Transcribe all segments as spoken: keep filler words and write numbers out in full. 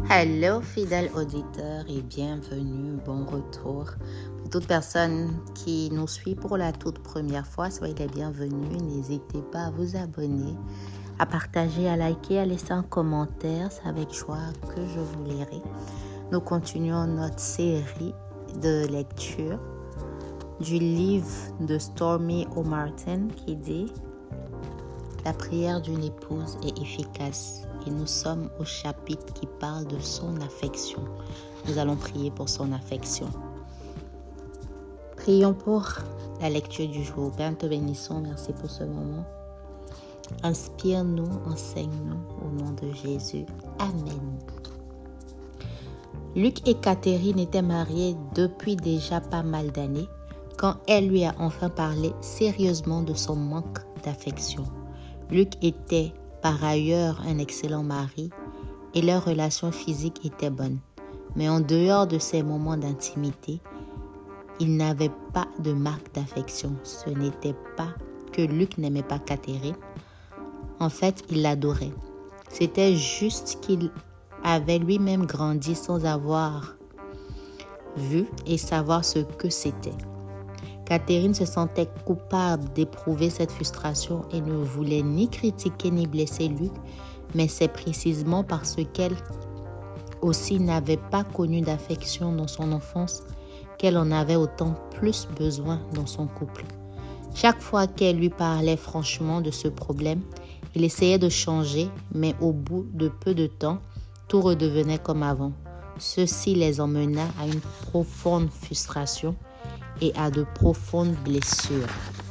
Hello fidèles auditeurs et bienvenue, bon retour. Pour toute personne qui nous suit pour la toute première fois, soyez les bienvenus. N'hésitez pas à vous abonner, à partager, à liker, à laisser un commentaire. C'est avec joie que je vous lirai. Nous continuons notre série de lecture du livre de Stormy O'Martin qui dit « La prière d'une épouse est efficace ». Et nous sommes au chapitre qui parle de son affection. Nous allons prier pour son affection. Prions pour la lecture du jour. Père, nous te bénissons. Merci pour ce moment. Inspire-nous, enseigne-nous au nom de Jésus. Amen. Luc et Catherine étaient mariés depuis déjà pas mal d'années quand elle lui a enfin parlé sérieusement de son manque d'affection. Luc était par ailleurs un excellent mari et leur relation physique était bonne. Mais en dehors de ces moments d'intimité, il n'avait pas de marque d'affection. Ce n'était pas que Luc n'aimait pas Catherine. En fait, il l'adorait. C'était juste qu'il avait lui-même grandi sans avoir vu et savoir ce que c'était. Catherine se sentait coupable d'éprouver cette frustration et ne voulait ni critiquer ni blesser Luc, mais c'est précisément parce qu'elle aussi n'avait pas connu d'affection dans son enfance qu'elle en avait autant plus besoin dans son couple. Chaque fois qu'elle lui parlait franchement de ce problème, il essayait de changer, mais au bout de peu de temps, tout redevenait comme avant. Ceci les emmena à une profonde frustration et à de profondes blessures.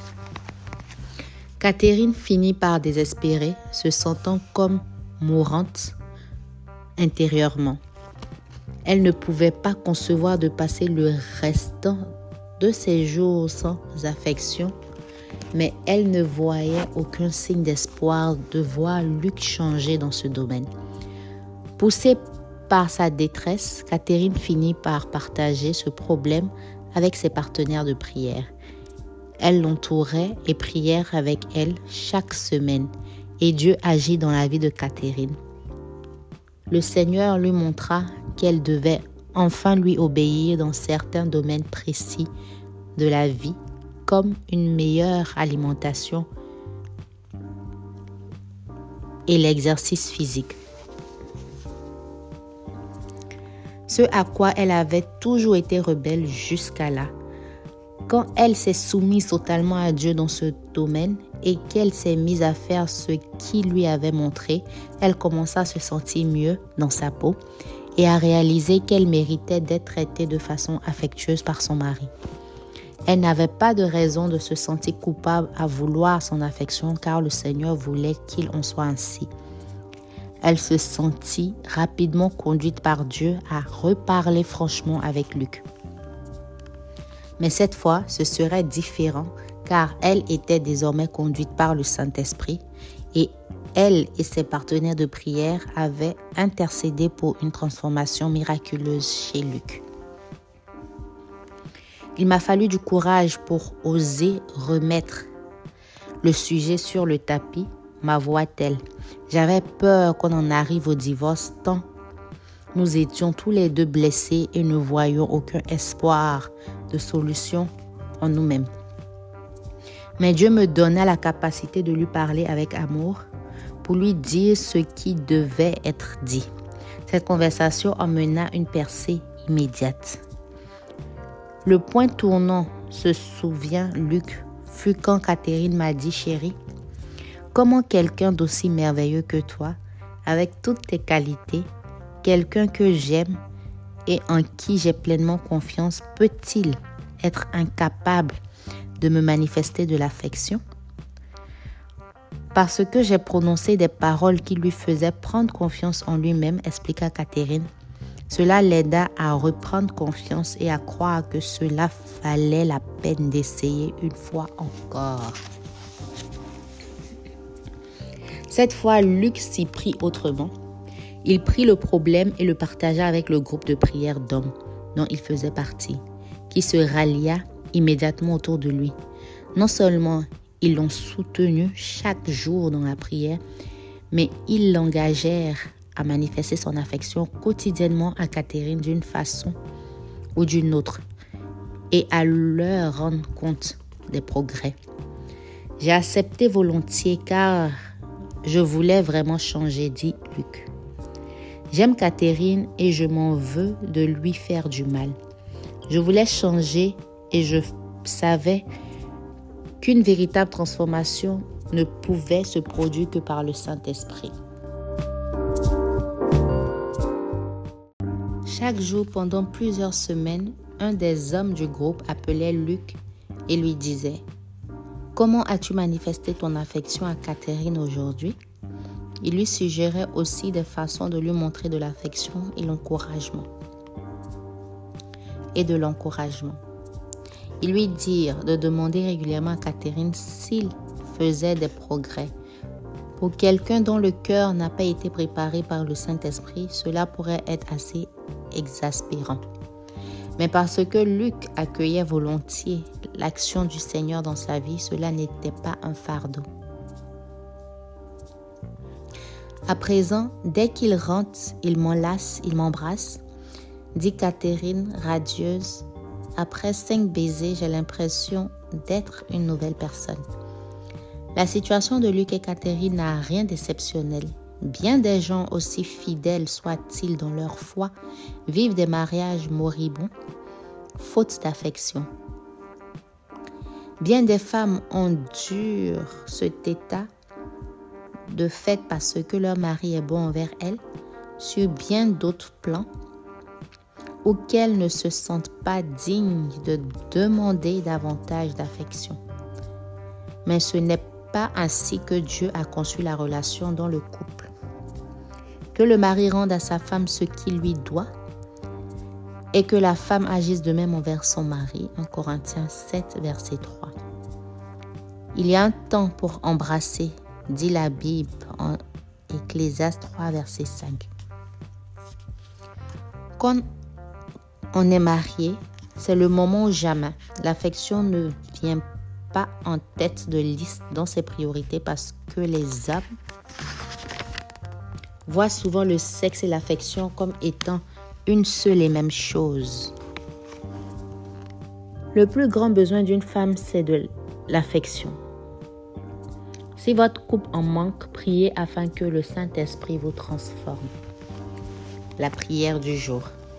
Catherine finit par désespérer, se sentant comme mourante intérieurement. Elle ne pouvait pas concevoir de passer le restant de ses jours sans affection, mais elle ne voyait aucun signe d'espoir de voir Luc changer dans ce domaine. Poussée par sa détresse, Catherine finit par partager ce problème avec ses partenaires de prière. Elle l'entourait et priait avec elle chaque semaine et Dieu agit dans la vie de Catherine. Le Seigneur lui montra qu'elle devait enfin lui obéir dans certains domaines précis de la vie, comme une meilleure alimentation et l'exercice physique. Ce à quoi elle avait toujours été rebelle jusqu'à là. Quand elle s'est soumise totalement à Dieu dans ce domaine et qu'elle s'est mise à faire ce qu'il lui avait montré, elle commença à se sentir mieux dans sa peau et à réaliser qu'elle méritait d'être traitée de façon affectueuse par son mari. Elle n'avait pas de raison de se sentir coupable à vouloir son affection car le Seigneur voulait qu'il en soit ainsi. Elle se sentit rapidement conduite par Dieu à reparler franchement avec Luc. Mais cette fois, ce serait différent car elle était désormais conduite par le Saint-Esprit et elle et ses partenaires de prière avaient intercédé pour une transformation miraculeuse chez Luc. Il m'a fallu du courage pour oser remettre le sujet sur le tapis, m'avoua-t-elle. J'avais peur qu'on en arrive au divorce tant nous étions tous les deux blessés et ne voyions aucun espoir de solution en nous-mêmes. Mais Dieu me donna la capacité de lui parler avec amour pour lui dire ce qui devait être dit. Cette conversation emmena une percée immédiate. Le point tournant, se souvient Luc, fut quand Catherine m'a dit « Chérie, comment quelqu'un d'aussi merveilleux que toi, avec toutes tes qualités, quelqu'un que j'aime et en qui j'ai pleinement confiance, peut-il être incapable de me manifester de l'affection ?» Parce que j'ai prononcé des paroles qui lui faisaient prendre confiance en lui-même, expliqua Catherine. Cela l'aida à reprendre confiance et à croire que cela valait la peine d'essayer une fois encore. Cette fois, Luc s'y prit autrement. Il prit le problème et le partagea avec le groupe de prière d'hommes dont il faisait partie, qui se rallia immédiatement autour de lui. Non seulement ils l'ont soutenu chaque jour dans la prière, mais ils l'engagèrent à manifester son affection quotidiennement à Catherine d'une façon ou d'une autre et à leur rendre compte des progrès. J'ai accepté volontiers car je voulais vraiment changer, dit Luc. J'aime Catherine et je m'en veux de lui faire du mal. Je voulais changer et je savais qu'une véritable transformation ne pouvait se produire que par le Saint-Esprit. Chaque jour, pendant plusieurs semaines, un des hommes du groupe appelait Luc et lui disait « Comment as-tu manifesté ton affection à Catherine aujourd'hui ?» Il lui suggérait aussi des façons de lui montrer de l'affection et l'encouragement. Et de l'encouragement. Ils lui dirent de demander régulièrement à Catherine s'il faisait des progrès. Pour quelqu'un dont le cœur n'a pas été préparé par le Saint-Esprit, cela pourrait être assez exaspérant. Mais parce que Luc accueillait volontiers l'action du Seigneur dans sa vie, cela n'était pas un fardeau. À présent, dès qu'il rentre, il m'enlace, il m'embrasse, dit Catherine, radieuse. Après cinq baisers, j'ai l'impression d'être une nouvelle personne. La situation de Luc et Catherine n'a rien d'exceptionnel. Bien des gens, aussi fidèles soient-ils dans leur foi, vivent des mariages moribonds, faute d'affection. Bien des femmes endurent cet état de fait parce que leur mari est bon envers elles, sur bien d'autres plans, ou qu'elles ne se sentent pas dignes de demander davantage d'affection. Mais ce n'est pas ainsi que Dieu a conçu la relation dans le couple. Que le mari rende à sa femme ce qu'il lui doit et que la femme agisse de même envers son mari. En Corinthiens sept, verset trois. Il y a un temps pour embrasser, dit la Bible en Ecclésiaste trois, verset cinq. Quand on est marié, c'est le moment ou jamais. L'affection ne vient pas en tête de liste dans ses priorités parce que les hommes voient souvent le sexe et l'affection comme étant une seule et même chose. Le plus grand besoin d'une femme, c'est de l'affection. Si votre couple en manque, priez afin que le Saint-Esprit vous transforme. La prière du jour.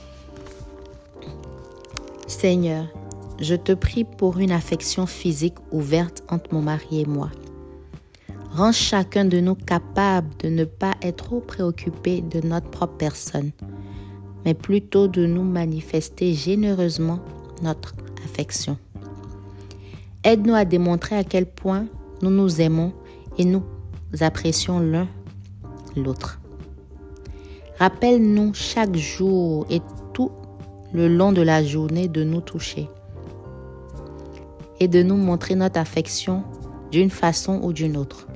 Seigneur, je te prie pour une affection physique ouverte entre mon mari et moi. Rends chacun de nous capable de ne pas être trop préoccupé de notre propre personne, mais plutôt de nous manifester généreusement notre affection. Aide-nous à démontrer à quel point nous nous aimons et nous apprécions l'un l'autre. Rappelle-nous chaque jour et tout le long de la journée de nous toucher et de nous montrer notre affection d'une façon ou d'une autre.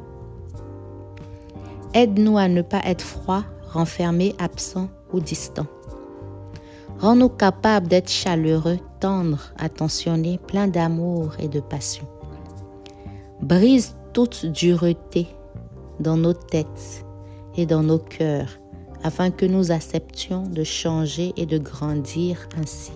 Aide-nous à ne pas être froid, renfermé, absent ou distant. Rends-nous capables d'être chaleureux, tendres, attentionnés, pleins d'amour et de passion. Brise toute dureté dans nos têtes et dans nos cœurs, afin que nous acceptions de changer et de grandir ainsi.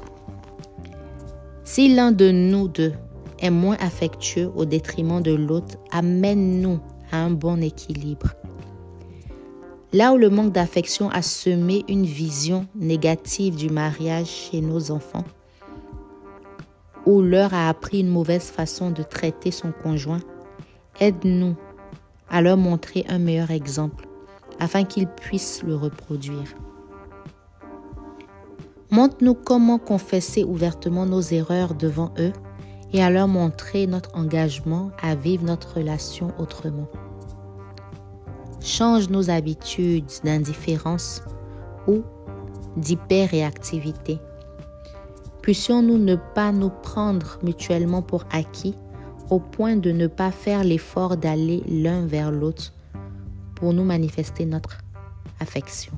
Si l'un de nous deux est moins affectueux au détriment de l'autre, amène-nous à un bon équilibre. Là où le manque d'affection a semé une vision négative du mariage chez nos enfants, où leur a appris une mauvaise façon de traiter son conjoint, aide-nous à leur montrer un meilleur exemple, afin qu'ils puissent le reproduire. Montre-nous comment confesser ouvertement nos erreurs devant eux et à leur montrer notre engagement à vivre notre relation autrement. Change nos habitudes d'indifférence ou d'hyperréactivité. Puissions-nous ne pas nous prendre mutuellement pour acquis au point de ne pas faire l'effort d'aller l'un vers l'autre pour nous manifester notre affection.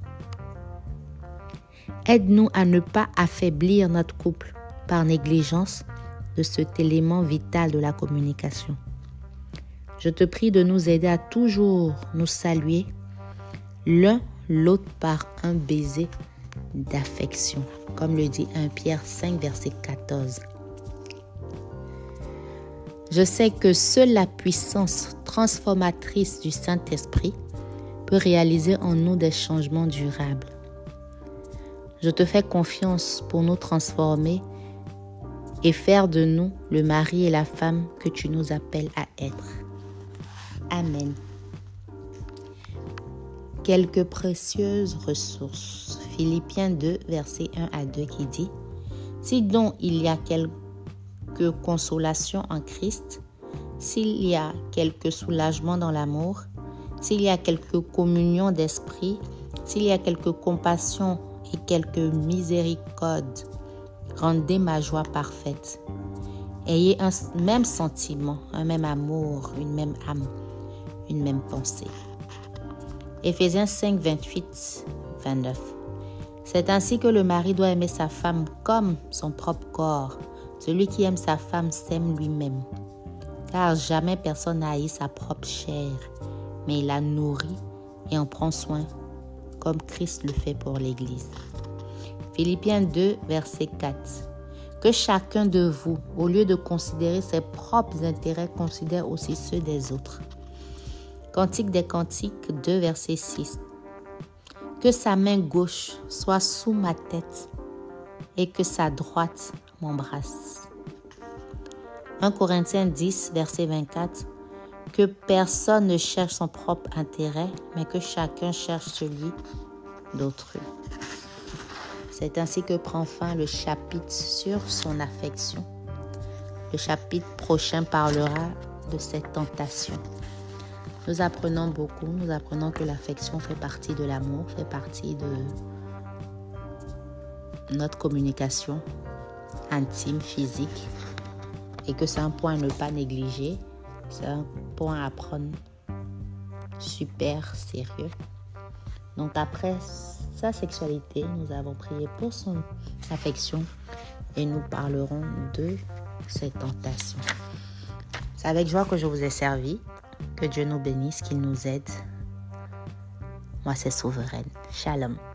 Aide-nous à ne pas affaiblir notre couple par négligence de cet élément vital de la communication. Je te prie de nous aider à toujours nous saluer l'un l'autre par un baiser d'affection, comme le dit premier Pierre cinq, verset quatorze. Je sais que seule la puissance transformatrice du Saint-Esprit peut réaliser en nous des changements durables. Je te fais confiance pour nous transformer et faire de nous le mari et la femme que tu nous appelles à être. Amen. Quelques précieuses ressources. Philippiens deux, versets un à deux qui dit « Si donc il y a quelque consolation en Christ, s'il y a quelque soulagement dans l'amour, s'il y a quelque communion d'esprit, s'il y a quelque compassion et quelque miséricorde, rendez ma joie parfaite. Ayez un même sentiment, un même amour, une même âme, une même pensée. » Éphésiens cinq, vingt-huit à vingt-neuf. C'est ainsi que le mari doit aimer sa femme comme son propre corps. Celui qui aime sa femme s'aime lui-même. Car jamais personne n'a haï sa propre chair, mais il la nourrit et en prend soin, comme Christ le fait pour l'Église. Philippiens deux, verset quatre. Que chacun de vous, au lieu de considérer ses propres intérêts, considère aussi ceux des autres. Cantique des Cantiques deux, verset six. Que sa main gauche soit sous ma tête et que sa droite m'embrasse. premier Corinthiens dix, verset vingt-quatre. Que personne ne cherche son propre intérêt, mais que chacun cherche celui d'autrui. C'est ainsi que prend fin le chapitre sur son affection. Le chapitre prochain parlera de cette tentation. Nous apprenons beaucoup, nous apprenons que l'affection fait partie de l'amour, fait partie de notre communication intime, physique, et que c'est un point à ne pas négliger, c'est un point à prendre super sérieux. Donc après sa sexualité, nous avons prié pour son affection et nous parlerons de ces tentations. C'est avec joie que je vous ai servi. Que Dieu nous bénisse, qu'il nous aide. Moi, c'est Souveraine. Shalom.